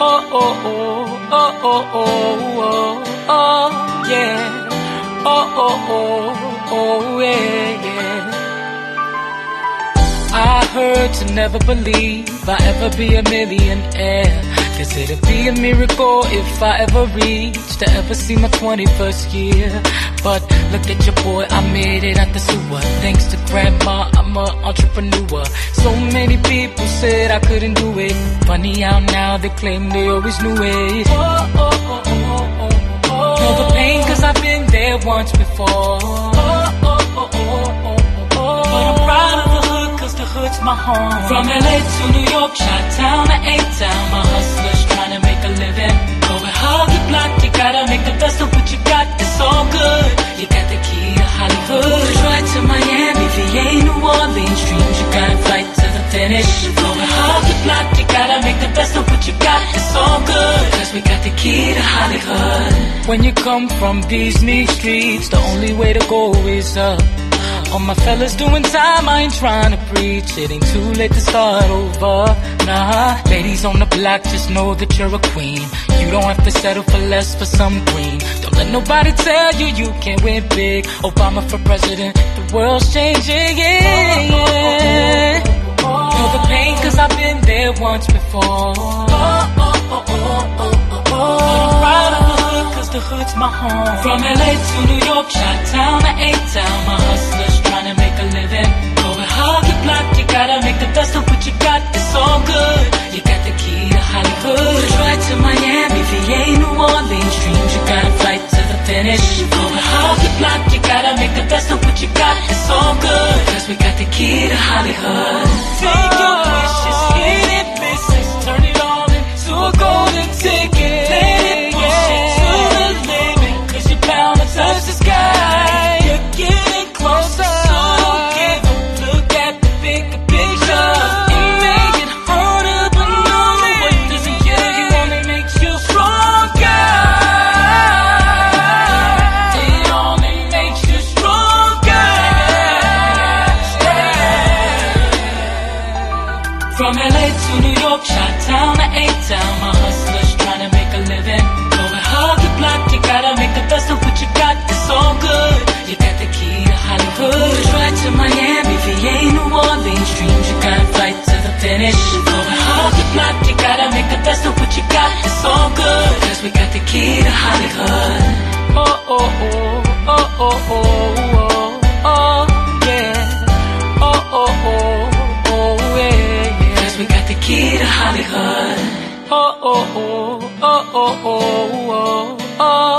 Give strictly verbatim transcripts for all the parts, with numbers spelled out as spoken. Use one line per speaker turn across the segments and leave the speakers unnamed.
oh, oh, oh, oh, oh, oh, oh, oh, yeah. Oh, oh, oh, oh, yeah, yeah. I heard to never believe I'll ever be a millionaire, 'cause it'd be a miracle if I ever reached to ever see my twenty-first year. But look at your boy, I made it out the sewer. Thanks to grandma, I'm an entrepreneur. So many people said I couldn't do it. Funny how now they claim they always knew it. Oh, oh, oh, oh, oh, oh. Know the pain 'cause I've been there once before. Oh, oh, oh, oh, oh, oh. But I'm proud of the hood 'cause the hood's my home. From L A to New York, Chi-Town to A-Town, my hustlers trying to make a living. Going hard, get blocked, you gotta make the best of what you got. It's all good, you got the key to Hollywood. Right to Miami, V A, New Orleans, dreams, you got a flight to the finish. Going hard, get blocked, you gotta make the best of what you got. It's all good, 'cause we got the key to Hollywood. When you come from these mean streets, the only way to go is up. All my fellas doing time, I ain't trying to preach. It ain't too late to start over. Nah, ladies on the block, just know that you're a queen. You don't have to settle for less for some green. Don't let nobody tell you you can't win big. Obama for president, the world's changing, yeah, yeah. Feel the pain 'cause I've been there once before. Oh, oh, oh, oh, oh, oh, oh. But I'm proud of the hood 'cause the hood's my home. From L A to New York, Chi-Town to A-Town, my hustlers trying to make a living. Going hard, get blocked, you gotta make the best of what you got. It's all good, you got the key to Hollywood. Right to Miami, V A, New Orleans, dreams, you got a flight to the finish. Going hard, get blocked, you gotta make the best of what you got. It's all good, 'cause we got the key to Hollywood. Take your wishes, hit it, misses, turn it all into a golden ticket. Let it push it to the limit, 'cause you're bound to touch the sky. You're getting closer, so don't give up. Look at the bigger picture. It may get harder, but no, it doesn't kill you, only makes you stronger. It only makes you stronger. From L A to New York, Chi-Town to A-Town, my hustlers trying to make a living. Going hard, get blocked, you gotta make the best of what you got. It's all good, you got the key to Hollywood. Right to Miami, V A, New Orleans, dreams, you got a flight to the finish. Going hard, get blocked, you gotta make the best of what you got. It's all good, 'cause we got the key to Hollywood. Oh, oh, oh, oh, oh, oh, oh, oh, yeah. Oh, oh, oh, oh, yeah, yeah. 'Cause we got the key to Hollywood. Oh, oh, oh, oh, oh, oh, oh, oh,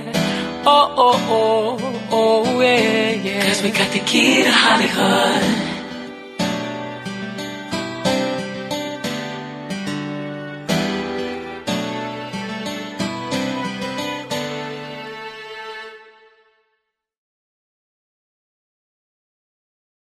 yeah. Oh, oh, oh, oh, yeah, yeah. 'Cause we got the key to Hollywood.